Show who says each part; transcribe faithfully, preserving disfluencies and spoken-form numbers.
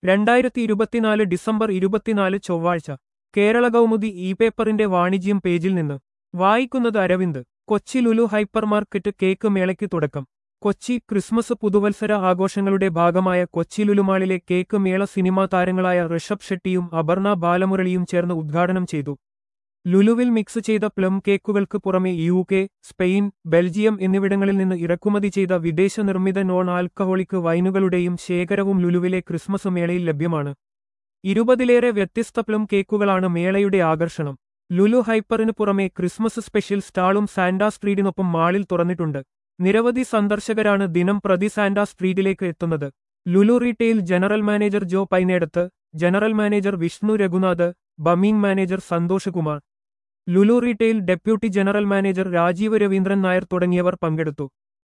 Speaker 1: രണ്ടായിരത്തി ഇരുപത്തിനാല് ഡിസംബർ ഇരുപത്തിനാല് ചൊവ്വാഴ്ച കേരള കൗമുദി ഇ പേപ്പറിന്റെ വാണിജ്യം പേജിൽ നിന്ന് വായിക്കുന്നത് Aravind. Kochi Lulu hypermarket cake മേളയ്ക്ക് തുടക്കം. കൊച്ചി ക്രിസ്മസ് പുതുവത്സര ആഘോഷങ്ങളുടെ ഭാഗമായ കൊച്ചി ലുലുമാളിലെ കേക്ക് മേള സിനിമാ താരങ്ങളായ ഋഷഭ് ഷെട്ടിയും അപർണ ബാലമുരളിയും ചേർന്ന് ഉദ്ഘാടനം ചെയ്തു. ലുലുവിൽ മിക്സ് ചെയ്ത പ്ലം കേക്കുകൾക്ക് പുറമെ യു കെ, സ്പെയിൻ, ബെൽജിയം എന്നിവിടങ്ങളിൽ നിന്ന് ഇറക്കുമതി ചെയ്ത വിദേശ നിർമ്മിത നോൺ ആൽക്കഹോളിക് വൈനുകളുടെയും ശേഖരവും ലുലുവിലെ ക്രിസ്മസ് മേളയിൽ ലഭ്യമാണ്. ഇരുപതിലേറെ വ്യത്യസ്ത പ്ലം കേക്കുകളാണ് മേളയുടെ ആകർഷണം. ലുലു ഹൈപ്പറിന് പുറമെ ക്രിസ്മസ് സ്പെഷ്യൽ സ്റ്റാളും സാന്റാ സ്ട്രീറ്റിനൊപ്പം മാളിൽ തുറന്നിട്ടുണ്ട്. നിരവധി സന്ദർശകരാണ് ദിനം പ്രതി സാന്റാ സ്ട്രീറ്റിലേക്ക് എത്തുന്നത്. Lulu retail general manager Jo Painedath, general manager Vishnu Raghunath, buying manager Santhosh Kumar, Lulu retail deputy general manager Rajeev Raveendran Nair തുടങ്ങിയവർ പങ്കെടുത്തു.